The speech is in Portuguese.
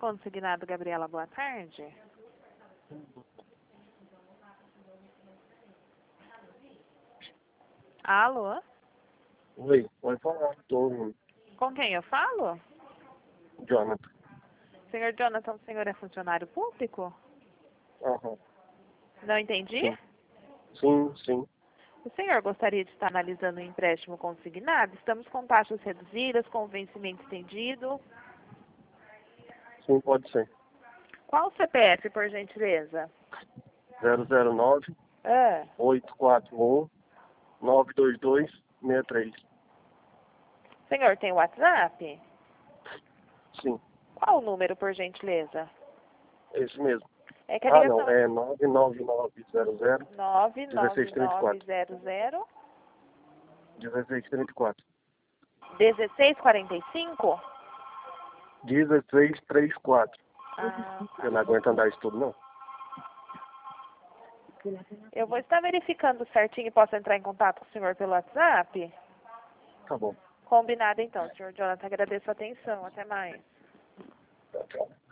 Consignado Gabriela, boa tarde. Alô? Oi, pode falar, tô ouvindo. Com quem eu falo? Jonathan. Senhor Jonathan, o senhor é funcionário público? Aham. Não entendi? Sim. O senhor gostaria de estar analisando um empréstimo consignado? Estamos com taxas reduzidas, com vencimento estendido. Sim, pode ser. Qual o CPF, por gentileza? 009 Ah, 841 92263. o senhor tem WhatsApp? Sim, Qual o número, por gentileza? esse mesmo. É que a Não, ligação é 99900 99900 1634. 1645? 1634. Ah, Eu não aguento andar isso tudo, não. eu vou estar verificando certinho e posso entrar em contato com o senhor pelo WhatsApp? Tá bom. Combinado então, senhor Jonathan. Agradeço a atenção. Até mais. Tchau.